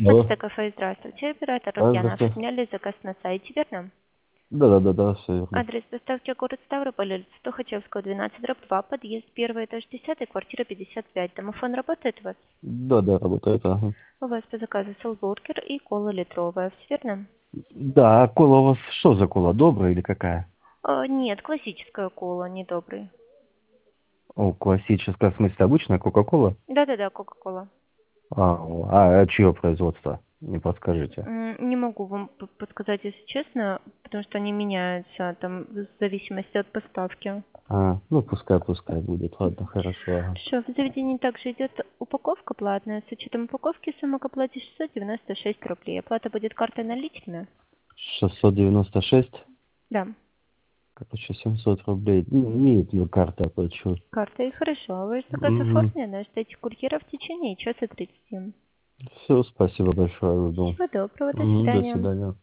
Алло. Почта кафе, здравствуйте. Оператор А, Ульяна. здравствуйте. Оформляли заказ на сайте, верно? Да, все верно. Адрес доставки город Ставрополь, улица Тухачевского, 12/2, подъезд, первый этаж, 10, квартира 55. Домофон работает у вас? Да, работает, ага. У вас по заказу селбургер и кола литровая, все верно? Да, а кола у вас что за кола? Добрая или какая? Нет, классическая кола, не добрый. О, классическая, в смысле, обычная Кока-Кола? Да-да-да, кока-кола. А чье производство? Не подскажите. Не могу вам подсказать, если честно, потому что они меняются там в зависимости от поставки. Ну, пускай будет. Ладно, хорошо. Ага. Хорошо, в заведении также идет упаковка платная. С учетом упаковки сумма к оплате 696 рублей. Оплата будет картой наличными? 696, Да, короче, 700 рублей. Нет, карта оплачу. картой. Хорошо. А ваш заказ Угу. оформлен, ждите курьера в течение часа 30. Все, спасибо большое, жду. Всего доброго, до До свидания. свидания.